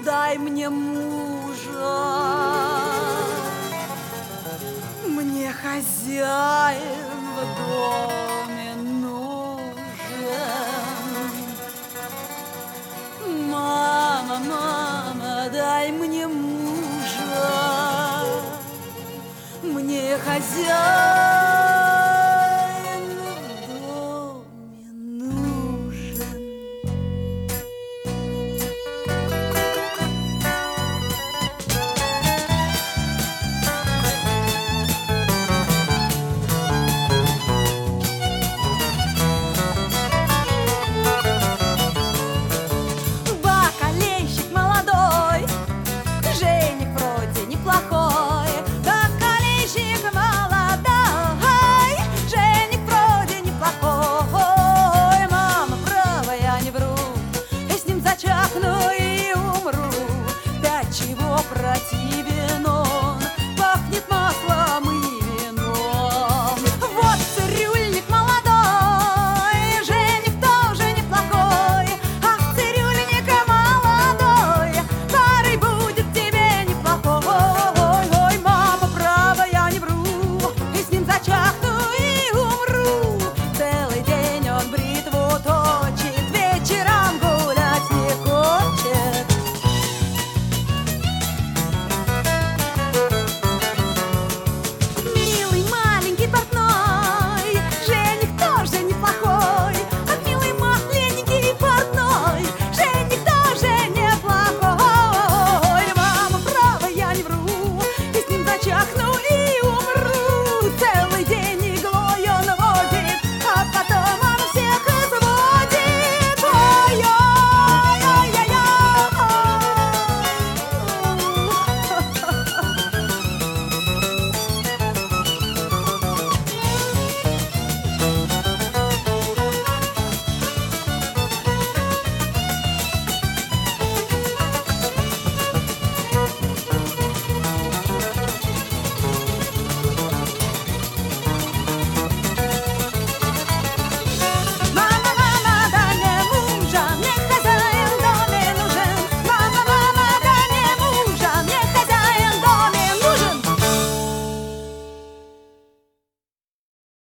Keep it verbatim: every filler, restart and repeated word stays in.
дай мне мужа. Мне хозяин в доме нужен. Мама, мама, дай мне мужа. Мне хозяин в доме нужен. Бакалейщик молодой, жених вроде неплохой. Бакалейщик молодой, жених вроде неплохой. Мама права, я не вру, я с ним зачахну и умру. Да чего против